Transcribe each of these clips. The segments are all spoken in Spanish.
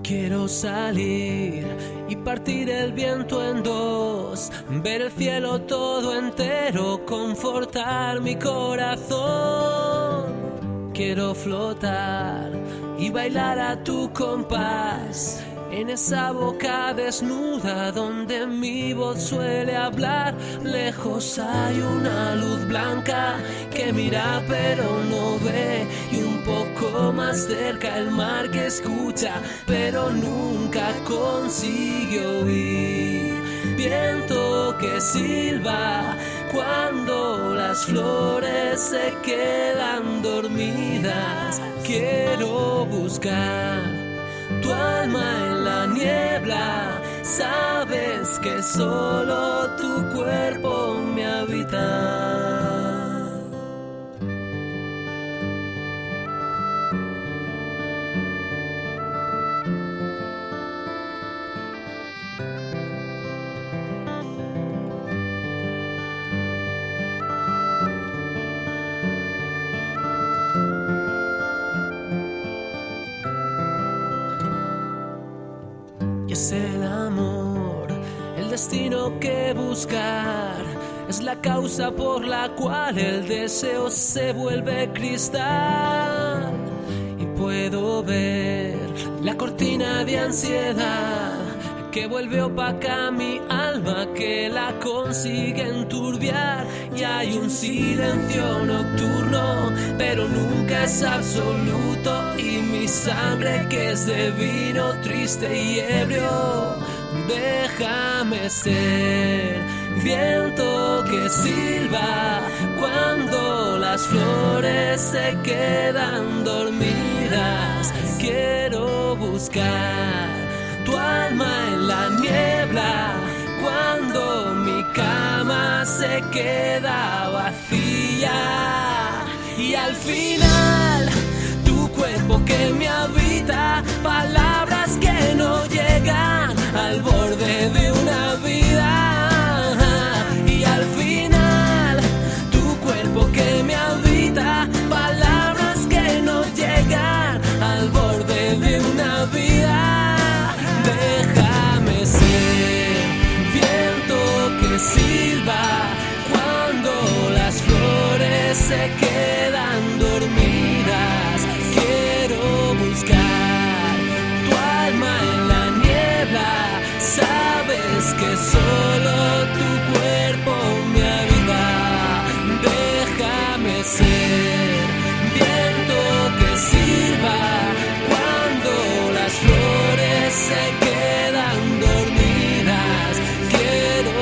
Quiero salir y partir el viento en dos, ver el cielo todo entero, confortar mi corazón. Quiero flotar y bailar a tu compás, en esa boca desnuda donde mi voz suele hablar. Lejos hay una luz blanca que mira pero no ve, y un poco más cerca el mar que escucha pero nunca consigue oír. Viento que silba cuando las flores se quedan dormidas. Quiero buscar tu alma en la niebla, sabes que solo tu cuerpo me habita. Y es el amor, el destino que buscar, es la causa por la cual el deseo se vuelve cristal. Y puedo ver la cortina de ansiedad que vuelve opaca mi alma, que la consigue enturbiar. Y hay un silencio nocturno, pero nunca es absoluto. Y mi sangre que es de vino triste y ebrio, déjame ser viento que silba cuando las flores se quedan dormidas. Quiero buscar tu alma en la niebla cuando mi cama se queda vacía. Y al final tu cuerpo que me habita, palabras que no llegan al borde de una vida. Y al final tu cuerpo que me habita, palabras que no llegan al borde de una vida. Déjame ser viento que silba cuando las flores se quedan dormidas. Quiero buscar tu alma en la niebla, sabes que solo tu cuerpo me habita. Déjame ser viento que silba cuando las flores se quedan dormidas. Quiero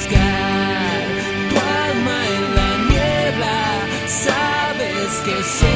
buscar tu alma en la niebla, sabes que soy